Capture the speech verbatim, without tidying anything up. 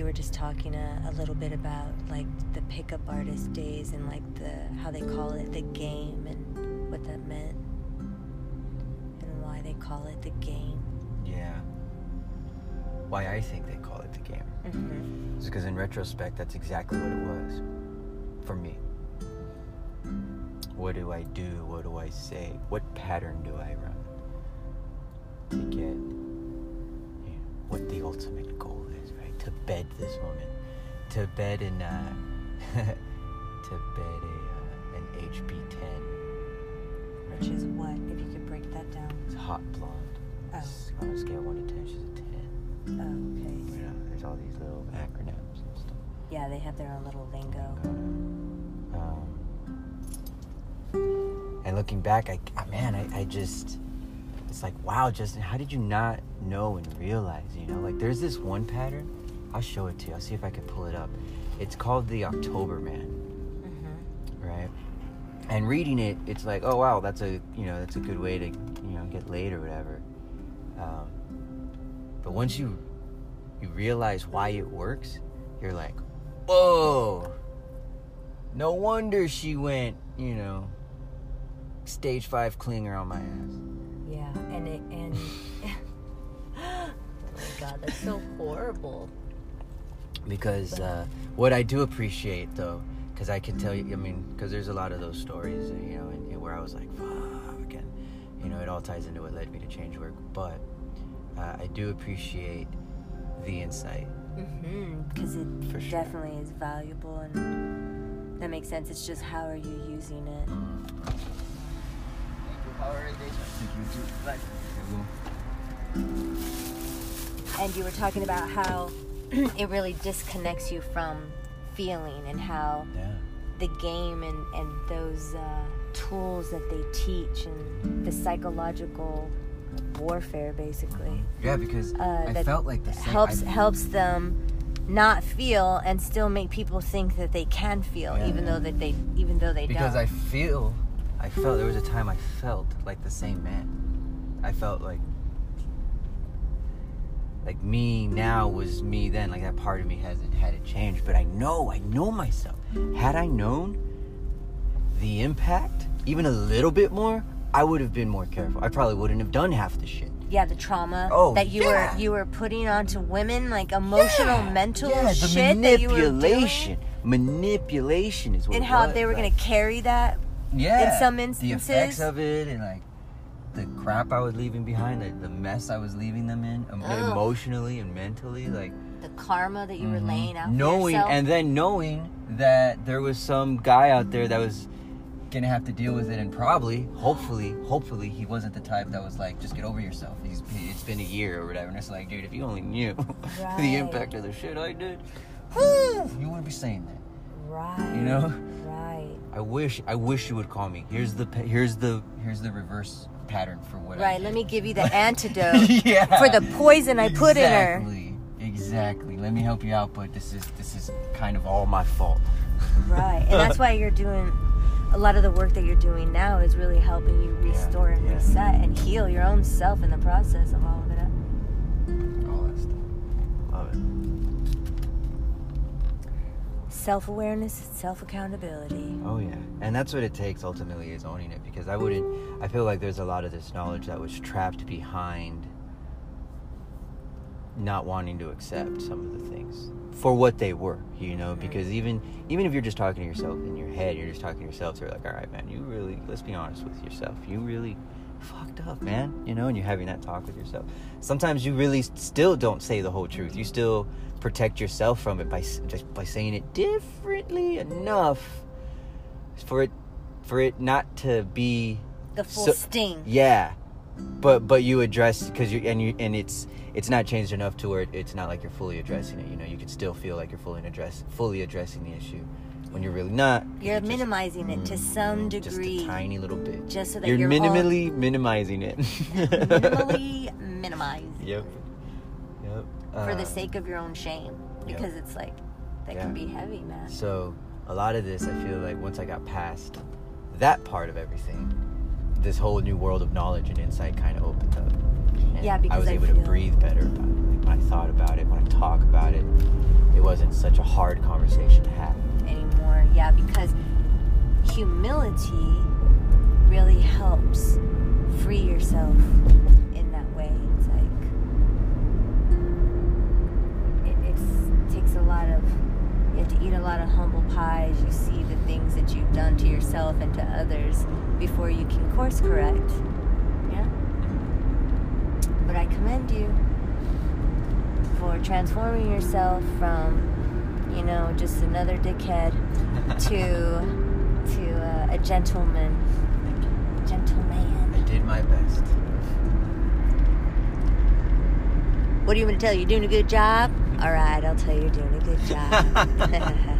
were just talking a, a little bit about like the pickup artist days and like the how they call it the game and what that meant and why they call it the game. Yeah. Why I think they call it the game. Mm-hmm. Is because in retrospect, that's exactly what it was for me. What do I do? What do I say? What pattern do I run to get, you know, what the ultimate goal is, right? To bed this woman, to bed in, uh, to bed a uh, an H P ten, right? Which is what, if you could break that down? It's hot blonde. Oh. It's on a scale of one to ten, she's a ten. Oh, okay. You know, there's all these little acronyms and stuff. Yeah, they have their own little lingo. Um, and looking back, I, I man, I, I just, it's like, wow, Justin, how did you not know and realize, you know? Like, there's this one pattern. I'll show it to you. I'll see if I can pull it up. It's called the October Man. Mm-hmm. Right? And reading it, it's like, oh, wow, that's a, you know, that's a good way to, you know, get laid or whatever. Um, but once you, you realize why it works, you're like, whoa, no wonder she went, you know, stage five clinger on my ass. Yeah, and it, and, oh my God, that's so horrible. Because uh, what I do appreciate, though, because I can tell you, I mean, because there's a lot of those stories, you know, and, and where I was like, fuck, and, you know, it all ties into what led me to change work, but uh, I do appreciate the insight. Mm-hmm, because it For sure. definitely is valuable, and that makes sense. It's just how are you using it? And you were talking about how it really disconnects you from feeling, and how Yeah. the game and, and those uh, tools that they teach and the psychological warfare, basically. Yeah, because Uh, I that felt like the same. helps I, helps them not feel and still make people think that they can feel, Yeah. even though that they even though they because don't. I feel, I felt, there was a time I felt like the same man. I felt like, like me now was me then. Like that part of me hasn't had it changed, but I know, I know myself. Had I known the impact even a little bit more, I would have been more careful. I probably wouldn't have done half the shit. Yeah, the trauma Oh, that you yeah. were you were putting onto women, like emotional, Yeah, mental yeah, the shit that you were doing, manipulation. Manipulation is what and it how was, they were like, going to carry that. yeah, in some the instances. effects of it, and like the crap I was leaving behind, the, the mess I was leaving them in, um, Ugh. emotionally and mentally, like The karma that you were mhm. laying out knowing, for yourself. and then knowing that there was some guy out there that was gonna have to deal with it, and probably, hopefully, hopefully, he wasn't the type that was like, just get over yourself. He's, it's been a year or whatever, and it's like, dude, if you only knew Right. the impact of the shit I did, whew, you wouldn't be saying that. Right. You know? Right. I wish, I wish you would call me. Here's the, pa- here's the, here's the reverse pattern for what. I Right. did. Let me give you the antidote yeah. for the poison I put in her. Exactly. Exactly. Let me help you out, but this is this is kind of all my fault. Right. And that's why you're doing a lot of the work that you're doing now is really helping you restore and yeah. reset and heal your own self in the process of all of it. All that stuff. Love it. Self-awareness, self-accountability. Oh yeah, and that's what it takes ultimately, is owning it. Because I wouldn't. I feel like there's a lot of this knowledge that was trapped behind not wanting to accept some of the things for what they were, you know. Mm-hmm. Because even even if you're just talking to yourself in your head, you're just talking to yourself. So you're like, all right, man, you really, let's be honest with yourself. You really fucked up, man. You know, and you're having that talk with yourself. Sometimes you really still don't say the whole truth. You still protect yourself from it by just by saying it differently enough for it for it not to be The full so, sting. yeah, but but you address, because you and you and it's it's not changed enough to where it, it's not like you're fully addressing it. You know, you can still feel like you're fully address fully addressing the issue when you're really not. You're just, minimizing it to some degree. just a tiny little bit. Just so that you're you're minimally minimizing it. minimally minimized. Yep. Yep. For the Uh, sake of your own shame, because yep. it's like that Yeah. can be heavy, man. So a lot of this, I feel like once I got past that part of everything, this whole new world of knowledge and insight kind of opened up. And Yeah, because I was I able feel- to breathe better about it. Like when I thought about it, when I talk about it, it wasn't such a hard conversation to have. Anymore. Yeah, because humility really helps free yourself in that way. It's like it it's, takes a lot of you have to eat a lot of humble pies. You see the things that you've done to yourself and to others before you can course correct. Yeah. But I commend you for transforming yourself from, you know, just another dickhead to to uh, a gentleman, gentleman. I did my best. What do you want me to tell you? You're doing a good job? All right, I'll tell you you're doing a good job.